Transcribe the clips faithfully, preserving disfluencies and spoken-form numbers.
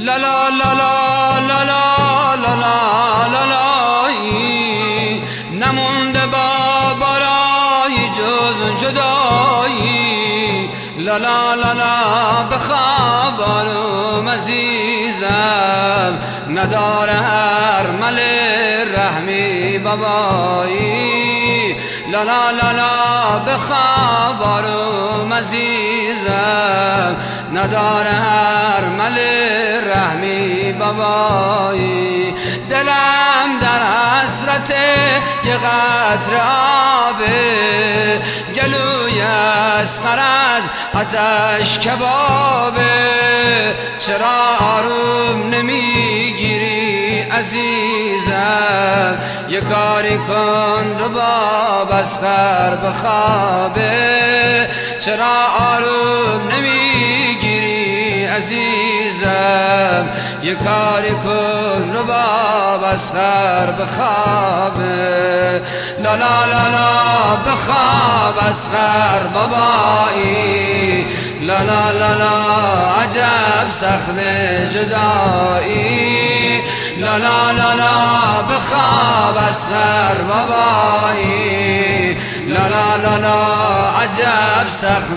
لا لا لا لا لا لا لا لا لا لا نمونده با برای جز جدایی. لا لا لا لا بخوابانم عزیزم نداره هر مل رحمی بابایی. لا لا لا لا بخوابانم عزیزم نداره هر مل رحمی بابایی. دلم در حسرت یه قطره آبه، گلوی اصغر از آتش کبابه. چرا آروم نمیگیری عزیزم؟ یه کاری کن رباب اصغر بخوابه. چرا آروم نمیگیری عزیزم؟ یه کاری کن رباب اصغر بخوابه. لا لا لا لا بخواب اصغر بابایی. لا لا لا لا عجب سخت جدایی. لا لا لا لا بخواب اصغر بابایی. لا لا لا لا عجب سخت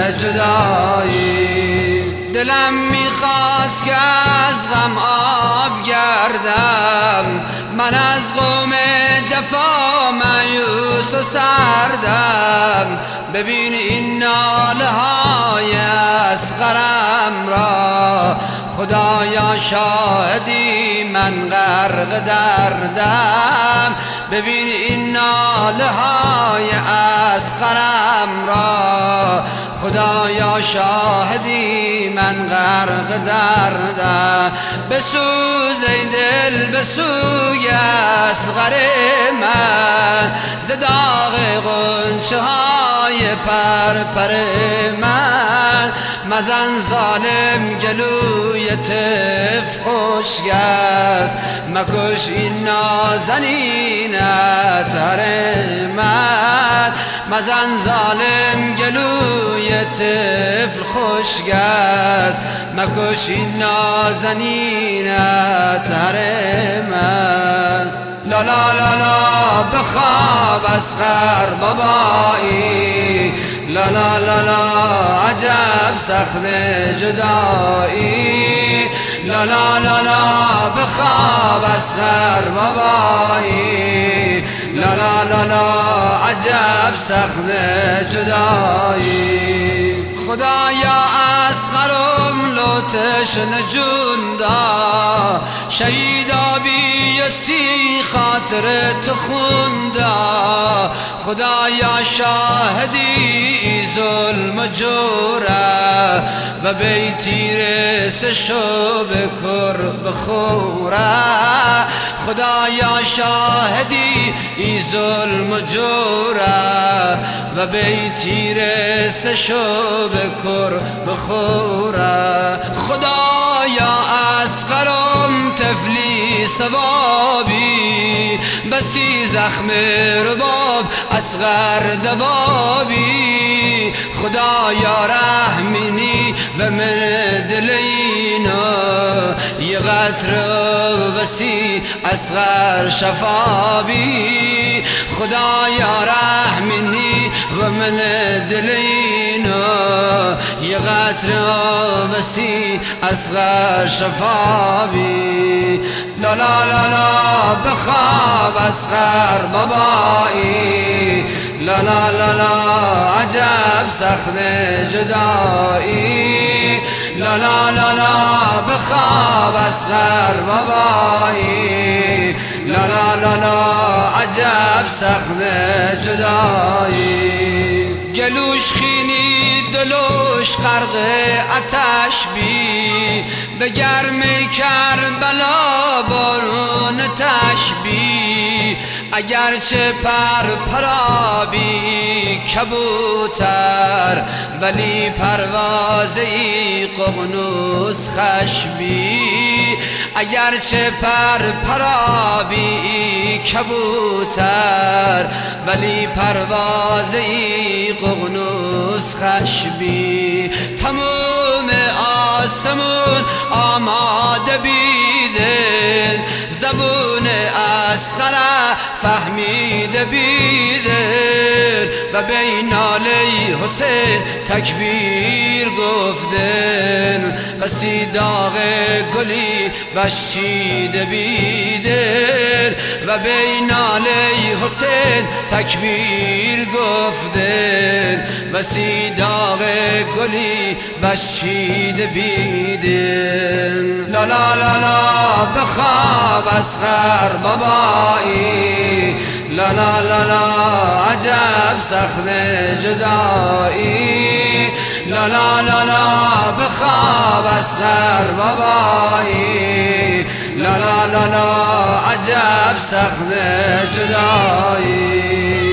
جدایی. دلم میخواست که از غم آب گردم، من از قوم جفا مایوس و سردم. ببین این ناله های اصغرم را، خدایا شاهدی من غرق دردم. ببین این ناله های اصغرم را، خدایا شاهدی من غرق دردم. بسوز ای دل بسوی اصغر من، ز داغ غنچه های پرپر من. مزن ظالم گلوی طفل خشک است، مکش این نازنینت هر من. مزن ظالم گلوی طفل خشک است، مکش این نازنینت هر من. لا لا لا لا بخواب اصغر بابایی. لا لا لا لا عجب سخت جدایی. لا لا لا لا بخواب اصغر بابایی. لا لا لا لا عجب سخت جدایی. خدایا اصغرم لوتش نجوندا، شهیدا بی سی خاطرت خوندا. خدایا شاهدی ظلم جوره، و بیتی رس شو بکر بخوره. خدایا شاهدی ای ظلم جوره، و بیتی رس شو بکر بخوره. خدایا اصغرم طفلی ثوابی، بسی زخم رباب اصغر دوابی. خدایا رحمینی و من دلینا، یه قطر وسی اصغر شفابی. خدایا رحمینی و من دلینا، یه قطر وسی اصغر شفابی. لا لا لا لا بخواب اصغر بابایی. لا لا لا لا عجب سخت جدایی. لا لا لا لا بخواب اصغر بابایی. لا لا لا لا عجب سخت جدایی. گلوش خینی دلوش غرق آتش بی، به گرمی کربلا بارون تشبی. اگرچه پر پرابی کبوتر، ولی پروازی ققنوس خشبی. اگرچه پر پرابی کبوتر، ولی پروازی ققنوس خشبی. تموم آسمون آماده بیدن زبون اسخره فهمیده بیدن و بین آلی حسین تکبیر گفتن و سیداغ گلی بشیده بیدن و بین آلی حسین تکبیر گفتن و سیداغ گلی بشیده بیدن لا لا لا لا بخواب اصغر بابایی لا لا لا لا عجب سخت جدایی لا لا لا لا بخواب اصغر بابایی لا لا لا لا عجب سخت جدایی